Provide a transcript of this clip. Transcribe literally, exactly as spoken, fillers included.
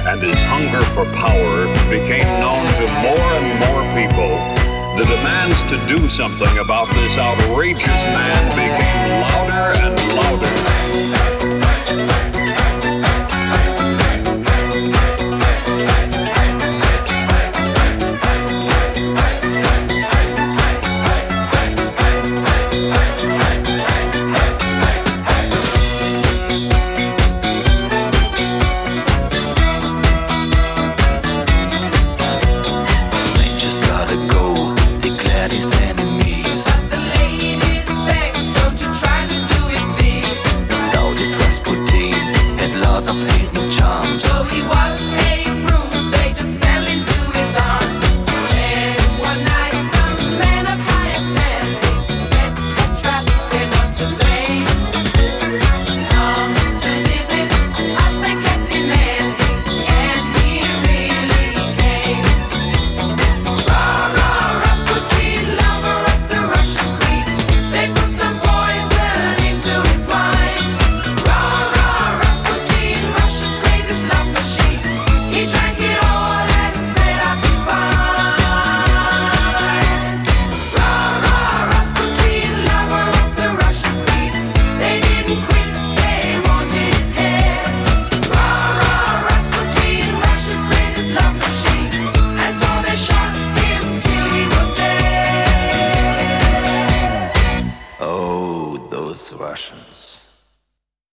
and his hunger for power became known to more and more people, the demands to do something about this outrageous man became louder and louder. Of hidden charms. So he was a bruise, they just fell into his arms. And one night, some man of higher standing set a trap, they're not to blame. Come to visit us, they kept demanding, and he really came. Rah, rah, Rasputin, lover of the Russian queen. They put some poison into his wine. Rah, rah, Rasputin, Russia's greatest love machine. He drank it all and said I'd be fine. Rah, rah, Rasputin, lover of the Russian queen. They didn't quit, they wanted his head. Rah, rah, Rasputin, Russia's greatest love machine. And so they shot him till he was dead. Oh, those Russians.